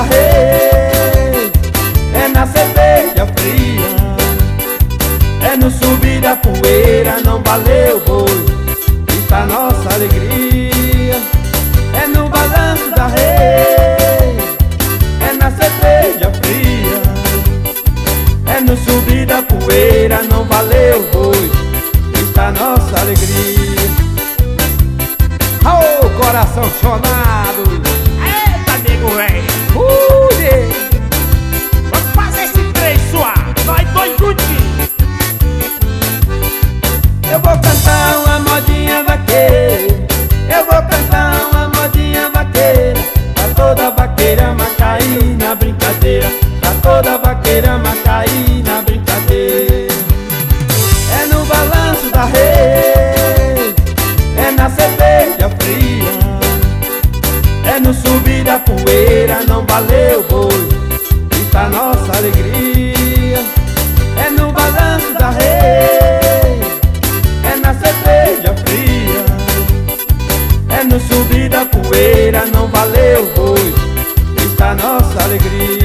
rei, é na cerveja fria, é no subir da poeira, não valeu boi, está nossa alegria. É no balanço da rei, é na cerveja fria, é no subir da poeira, não valeu boi, está nossa alegria. Ô, coração chonado! Eita, nego velho! Vamos fazer esse trem suave! Nós dois juntinhos! Eu vou cantar uma modinha vaqueira, eu vou cantar uma modinha vaqueira, pra toda vaqueira macaí na brincadeira, pra toda vaqueira macaí na brincadeira. É no balanço da rei, é na cerveja fria, é no subir da poeira, não valeu boi, está nossa alegria. É no balanço da rei, é na cerveja fria, é no subir da poeira, não valeu boi, está nossa alegria.